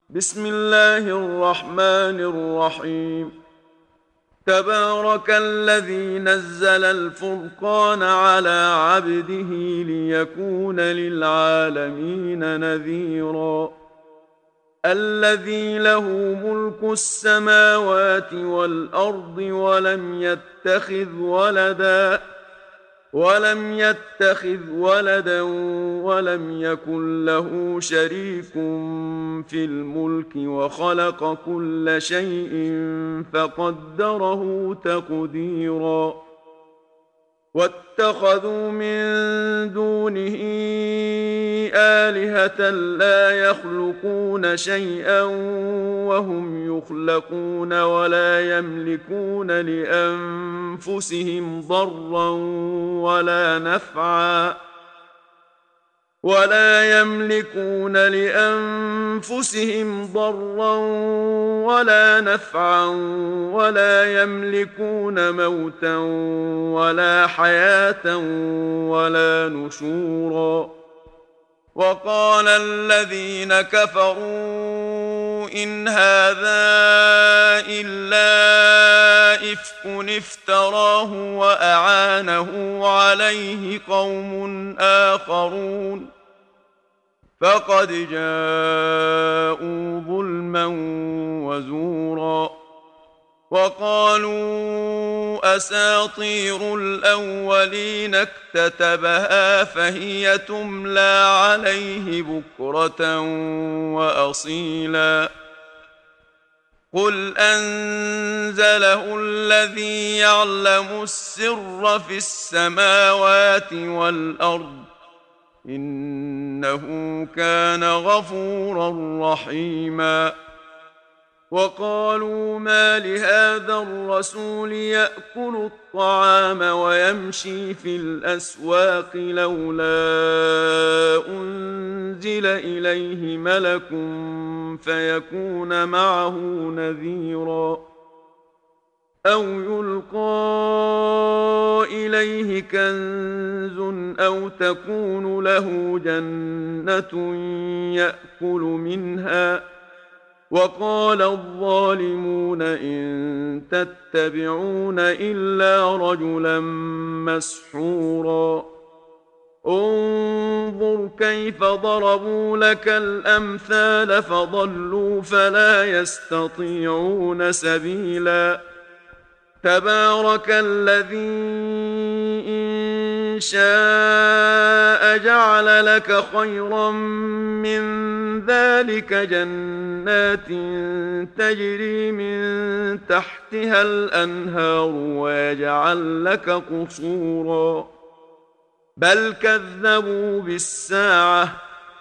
بسم الله الرحمن الرحيم. تبارك الذي نزل الفرقان على عبده ليكون للعالمين نذيرا. الذي له ملك السماوات والأرض ولم يتخذ ولدا ولم يكن له شريك في الملك وخلق كل شيء فقدره تقديرا. واتخذوا من دونه آلهة لا يخلقون شيئا وهم يخلقون ولا يملكون لأنفسهم ضرا ولا نفعا ولا يملكون موتا ولا حياة ولا نشورا. وقال الذين كفروا إن هذا إلا إفك افتراه وأعانه عليه قوم آخرون فقد جاءوا ظلما وزورا. وقالوا أساطير الأولين اكتتبها فهي تملى عليه بكرة وأصيلا. قل أنزله الذي يعلم السر في السماوات والأرض إنه كان غفورا رحيما. وقالوا ما لهذا الرسول يأكل الطعام ويمشي في الأسواق لولا أنزل إليه ملك فيكون معه نذيرا أو يلقى إليه كنز أو تكون له جنة يأكل منها. وقال الظالمون إن تتبعون إلا رجلا مسحورا. انظر كيف ضربوا لك الأمثال فضلوا فلا يستطيعون سبيلا. تبارك الذي إن شاء جعل لك خيرا من ذلك جنات تجري من تحتها الأنهار ويجعل لك قصورا بل كذبوا بالساعة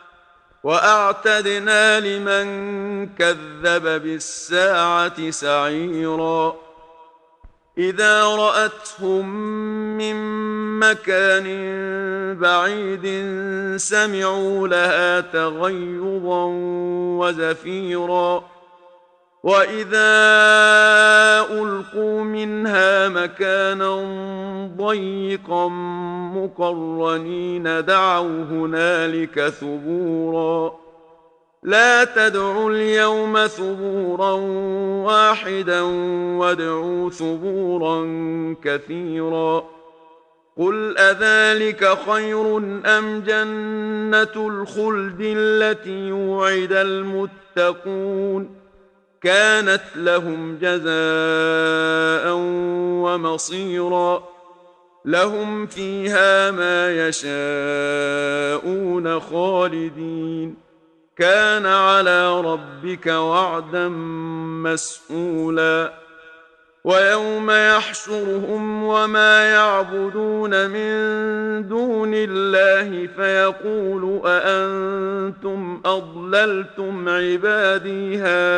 وأعتدنا لمن كذب بالساعة سعيرا. إذا رأتهم من مكان بعيد سمعوا لها تغيظا وزفيرا. وإذا ألقوا منها مكانا ضيقا مقرنين دعوا هنالك ثبورا. لا تدعوا اليوم ثبورا واحدا وادعوا ثبورا كثيرا. قل أذلك خير أم جنة الخلد التي وعد المتقون كانت لهم جزاء ومصيرا. لهم فيها ما يشاءون خالدين كان على ربك وعدا مسئولا. ويوم يحشرهم وما يعبدون من دون الله فيقول أأنتم أضللتم عبادي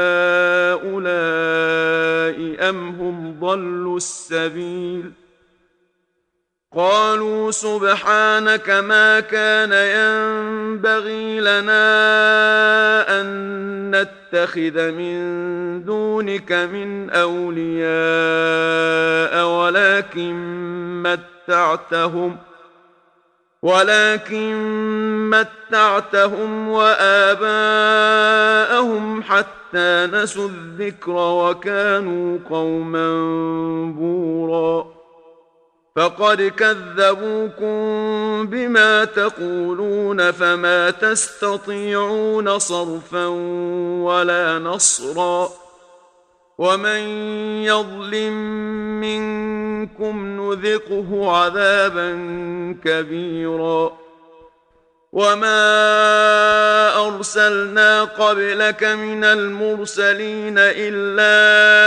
هؤلاء أم هم ضلوا السبيل. قالوا سبحانك ما كان ينبغي لنا أن نتخذ من دونك من أولياء ولكن متعتهم وآباءهم حتى نسوا الذكر وكانوا قوما بورا فقد كذبوكم بما تقولون فما تستطيعون صرفا ولا نصرا ومن يظلم منكم نذقه عذابا كبيرا وما أرسلنا قبلك من المرسلين إلا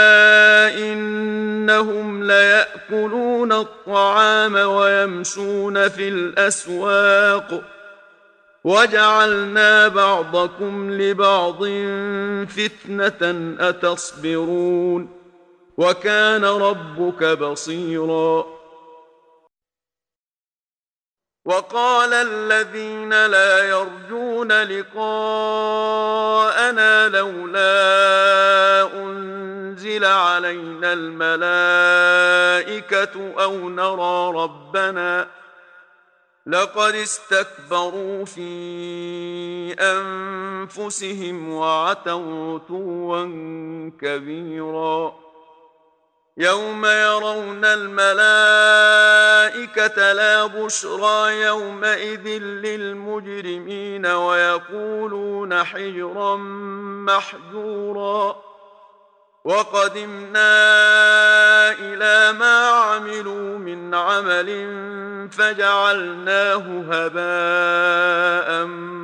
إنهم ليأكلون الطعام ويمشون في الأسواق وجعلنا بعضكم لبعض فتنة أتصبرون وكان ربك بصيرا وقال الذين لا يرجون لقاءنا لولا أنزل علينا الملائكة أو نرى ربنا لقد استكبروا في أنفسهم وعتوا عتوا كبيرا يوم يرون الملائكة لا بشرى يومئذ للمجرمين ويقولون حجرا محجورا وقدمنا إلى ما عملوا من عمل فجعلناه هباء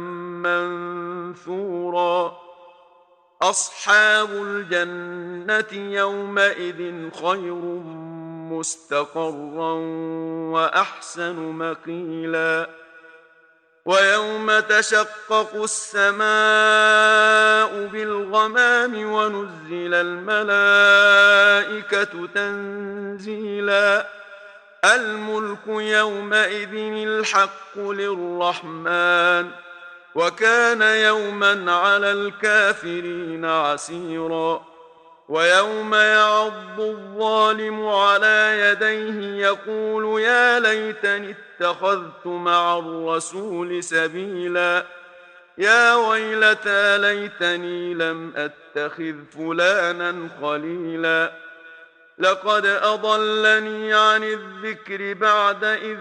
منثورا أصحاب الجنة يومئذ خير مستقرا وأحسن مقيلا ويوم تشقق السماء بالغمام ونزل الملائكة تنزيلا الملك يومئذ الحق للرحمن وكان يوما على الكافرين عسيرا ويوم يعض الظالم على يديه يقول يا ليتني اتخذت مع الرسول سبيلا يا ويلتى ليتني لم أتخذ فلانا خليلا لقد أضلني عن الذكر بعد إذ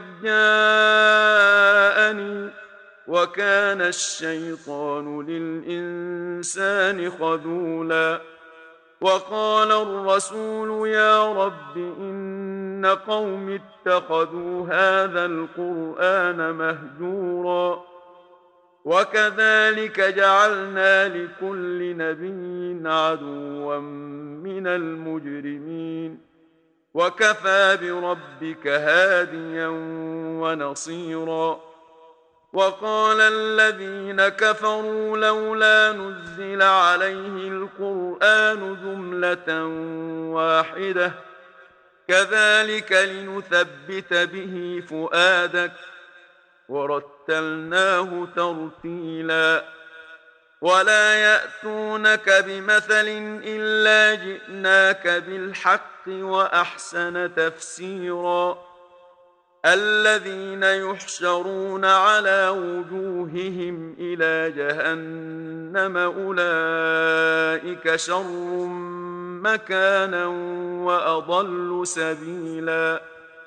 جاءني وكان الشيطان للإنسان خذولا وقال الرسول يا رب إن قوم اتخذوا هذا القرآن مهجورا وكذلك جعلنا لكل نبي عدوا من المجرمين وكفى بربك هاديا ونصيرا وقال الذين كفروا لولا نزل عليه القرآن جملة واحدة كذلك لنثبت به فؤادك ورتلناه ترتيلا ولا يأتونك بمثل إلا جئناك بالحق وأحسن تفسيرا الذين يحشرون على وجوههم إلى جهنم أولئك شر مكانا وأضل سبيلا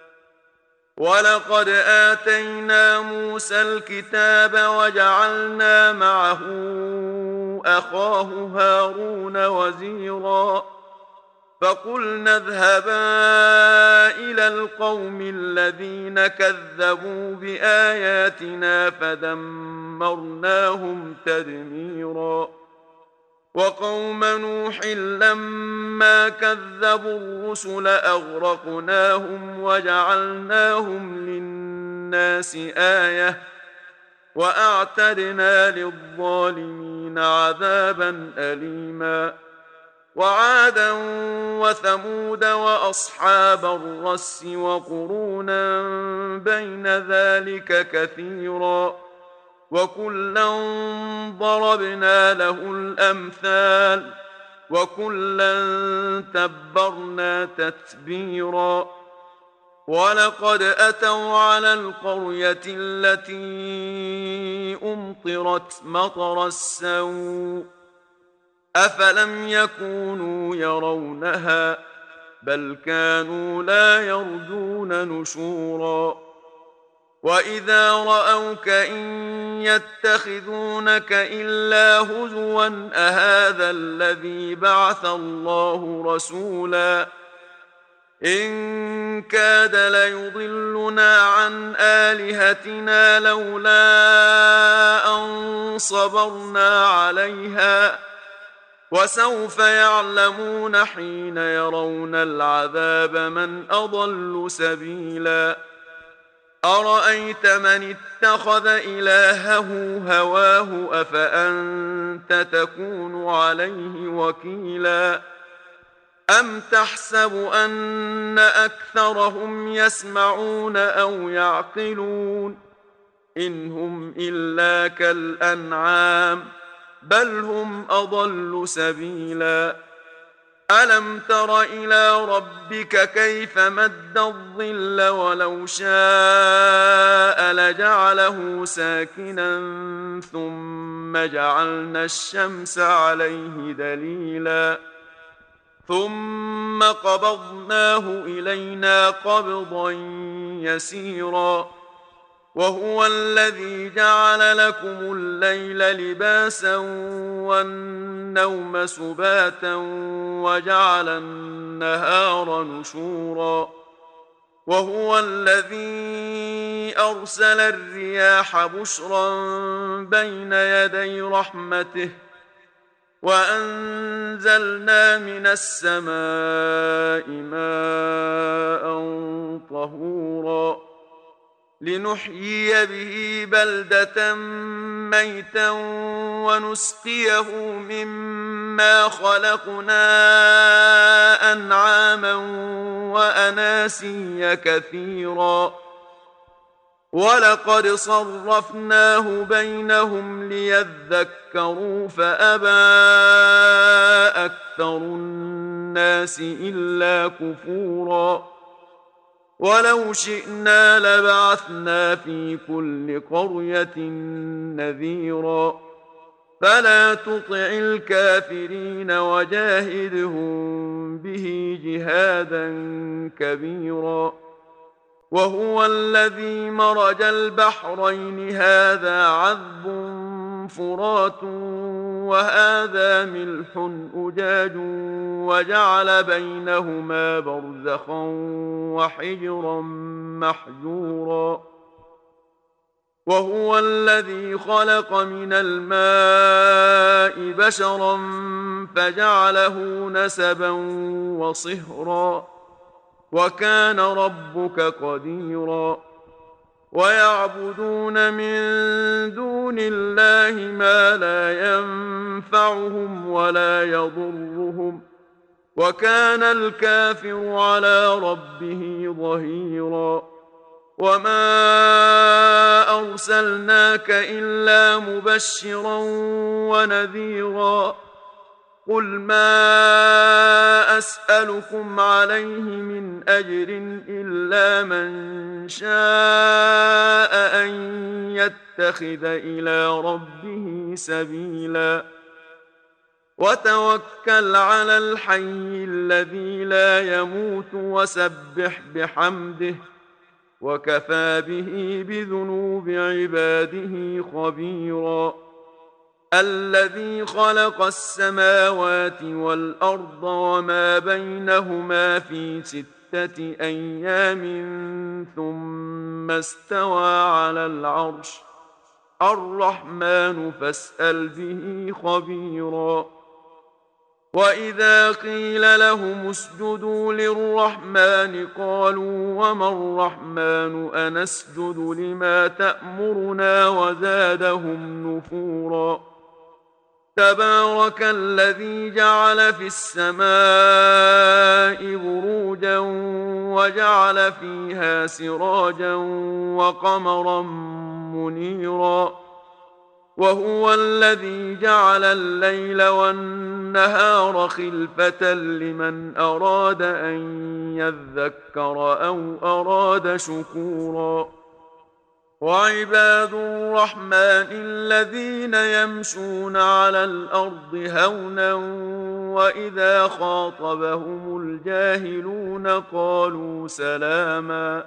ولقد آتينا موسى الكتاب وجعلنا معه أخاه هارون وزيرا فقلنا اذهبا إلى القوم الذين كذبوا بآياتنا فدمرناهم تدميرا وقوم نوح لما كذبوا الرسل أغرقناهم وجعلناهم للناس آية وأعتدنا للظالمين عذابا أليما وعادا وثمود وأصحاب الرس وقرونا بين ذلك كثيرا وكلا ضربنا له الأمثال وكلا تبرنا تتبيرا ولقد أتوا على القرية التي أمطرت مطر السوء أفلم يكونوا يرونها بل كانوا لا يرجون نشورا وإذا رأوك إن يتخذونك إلا هزوا أهذا الذي بعث الله رسولا إن كاد ليضلنا عن آلهتنا لولا أن صبرنا عليها وسوف يعلمون حين يرون العذاب من أضل سبيلا أرأيت من اتخذ إلهه هواه أفأنت تكون عليه وكيلا أم تحسب أن أكثرهم يسمعون أو يعقلون إن هم إلا كالأنعام بل هم أضل سبيلا ألم تر إلى ربك كيف مد الظل ولو شاء لجعله ساكنا ثم جعلنا الشمس عليه دليلا ثم قبضناه إلينا قبضا يسيرا وهو الذي جعل لكم الليل لباسا والنوم سباتا وجعل النهار نشورا وهو الذي أرسل الرياح بشرا بين يدي رحمته وأنزلنا من السماء ماء طهورا لنحيي به بلدة ميتا ونسقيه مما خلقنا أنعاما وأناسيا كثيرا ولقد صرفناه بينهم ليذكروا فأبى أكثر الناس إلا كفورا ولو شئنا لبعثنا في كل قرية نذيرا فلا تطع الكافرين وجاهدهم به جهادا كبيرا وهو الذي مرج البحرين هذا عذب فرات وهذا ملح أجاج وجعل بينهما برزخا وحجرا محجورا وهو الذي خلق من الماء بشرا فجعله نسبا وصهرا وكان ربك قديرا ويعبدون من دون الله ما لا ينفعهم ولا يضرهم وكان الكافر على ربه ظهيرا وما أرسلناك إلا مبشرا ونذيرا قل ما أسألكم عليه من أجر إلا من شاء أن يتخذ إلى ربه سبيلا وتوكل على الحي الذي لا يموت وسبح بحمده وكفى به بذنوب عباده خبيرا الذي خلق السماوات والأرض وما بينهما في 6 أيام ثم استوى على العرش الرحمن فاسأل به خبيرا وإذا قيل لهم اسجدوا للرحمن قالوا وما الرحمن أنسجد لما تأمرنا وزادهم نفورا تبارك الذي جعل في السماء بروجا وجعل فيها سراجا وقمرا منيرا وهو الذي جعل الليل والنهار خلفة لمن أراد أن يذكر أو أراد شكورا وعباد الرحمن الذين يمشون على الأرض هونا وإذا خاطبهم الجاهلون قالوا سلاما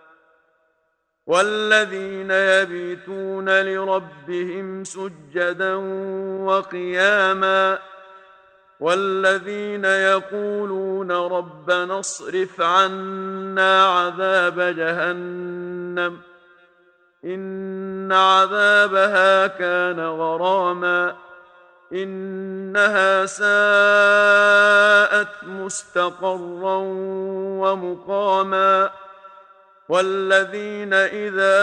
والذين يبيتون لربهم سجدا وقياما والذين يقولون ربنا اصرف عنا عذاب جهنم إن عذابها كان غراما إنها ساءت مستقرا ومقاما والذين إذا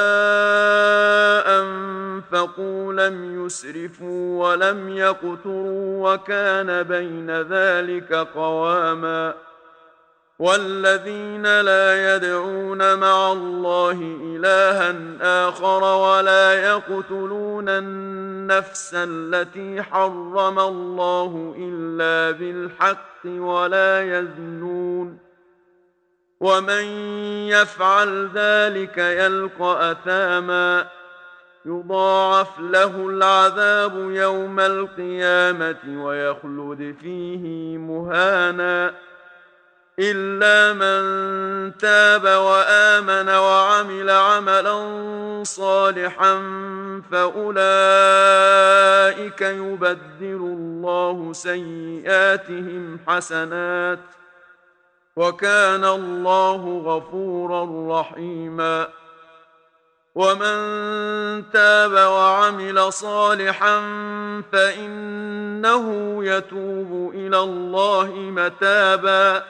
أنفقوا لم يسرفوا ولم يقتروا وكان بين ذلك قواما والذين لا يدعون مع الله إلها آخر ولا يقتلون النفس التي حرم الله إلا بالحق ولا يزنون ومن يفعل ذلك يلقى أثاما يضاعف له العذاب يوم القيامة ويخلد فيه مهانا إلا من تاب وآمن وعمل عملا صالحا فأولئك يبدل الله سيئاتهم حسنات وكان الله غفورا رحيما ومن تاب وعمل صالحا فإنه يتوب إلى الله متابا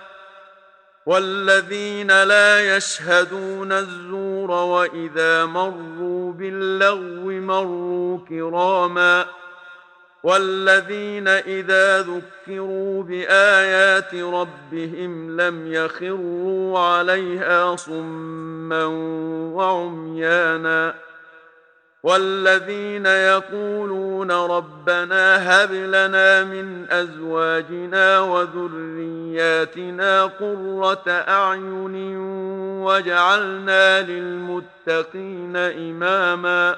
والذين لا يشهدون الزور وإذا مروا باللغو مروا كراما والذين إذا ذكروا بآيات ربهم لم يخروا عليها صما وعميانا والذين يقولون ربنا هب لنا من أزواجنا وذرياتنا قرة أعين واجعلنا للمتقين إماما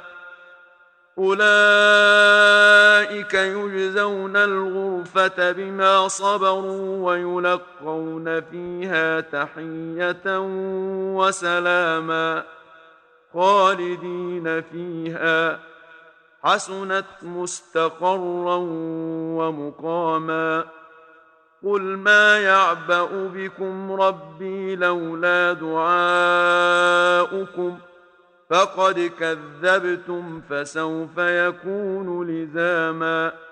أولئك يجزون الغرفة بما صبروا ويلقون فيها تحية وسلاما خالدين فيها حسنت مستقرا ومقاما قل ما يعبأ بكم ربي لولا دعاؤكم فقد كذبتم فسوف يكون لزاما